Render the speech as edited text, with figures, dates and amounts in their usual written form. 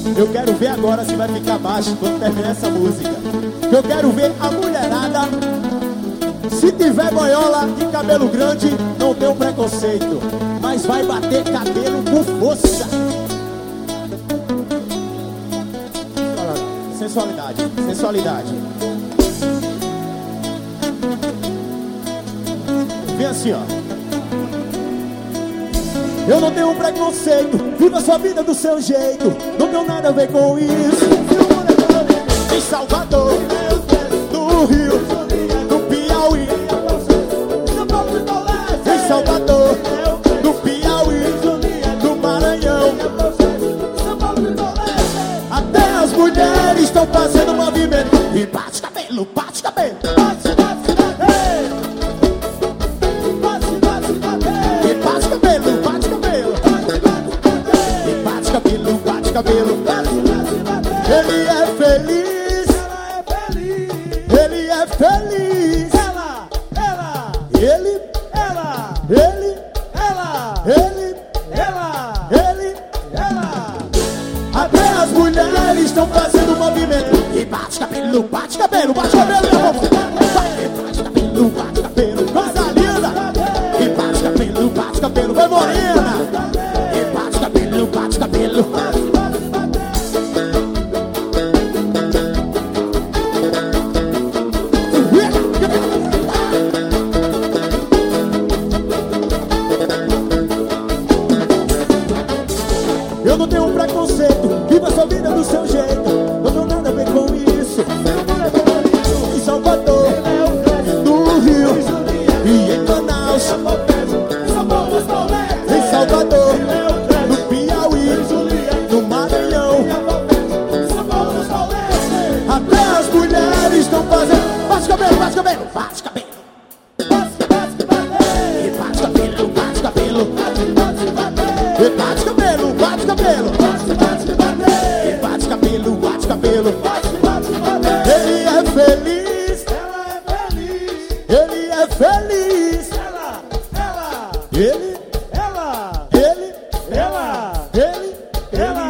Eu quero ver agora se vai ficar baixo quando terminar essa música. Eu quero ver a mulherada. Se tiver boiola de cabelo grande, não tem um preconceito, mas vai bater cabelo com força. Sensualidade, sensualidade. Vem assim, ó. Eu não tenho um preconceito, viva sua vida do seu jeito, não tenho nada a ver com isso. Em Salvador, do Rio, do Piauí. Em Salvador, do Piauí, do Maranhão. Até as mulheres estão fazendo movimento. E bate cabelo, bate cabelo. E bate cabelo, bate cabelo. E bate cabelo, bate cabelo. Ele é feliz. Ele é feliz. Ele. Até as mulheres estão fazendo movimento. E bate cabelo, bate cabelo, bate cabelo, meu amor. E bate cabelo, bate cabelo, coisa linda. E bate cabelo, bate cabelo, vai morena. E bate cabelo, bate cabelo. Eu não tenho um preconceito, viva sua vida do seu jeito, não tenho nada a ver com isso. Em Salvador, no Rio e em Manaus. Em Salvador, no Piauí, no Maranhão. Até as mulheres estão fazendo. Bate cabelo, bate cabelo, bate cabelo. E bate cabelo, bate cabelo. E bate cabelo, bate cabelo. E bate cabelo, bate cabelo. Ele é feliz. Ele é feliz. Ele